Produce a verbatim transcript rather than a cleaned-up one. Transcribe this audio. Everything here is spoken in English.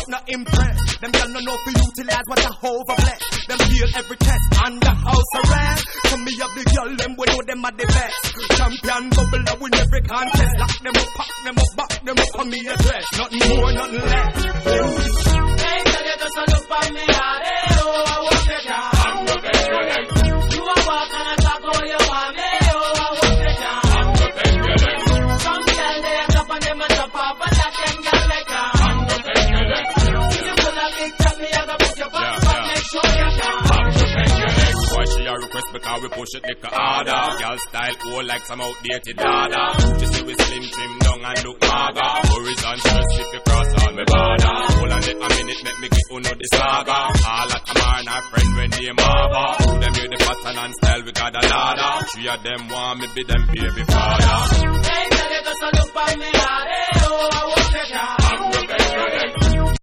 but not impressed. Them girl no know for utilize what I overbless. Them feel every test under house arrest. Come me a big girl, them we know them are the best. Champion bubble that win every contest. Lock them up, pack them up, back them up on me address. Nothing more, nothing less. Hey, tell you just a look on me, oh, I want you down. I'm looking your leg. You are walking and talk all you want me, oh, I want you down. I'm looking your leg. Some girl they up on them and top off, but that can get like that. I'm looking your leg. You put a big tell me, I gotta put your back, but make sure you're down. I'm looking your leg. Why she a request because we push it like a harder. Girl style old like some outdated dada. She say we slim, trim down and look maga. Worries and stress if you cross on me border. Hold on it a minute, make me get uno the saga. All at Tamar and her friend when they mama. Who them hear the pattern and style we got a ladder. Three of them want me be them baby father. Hey, tell you just a look on me, oh,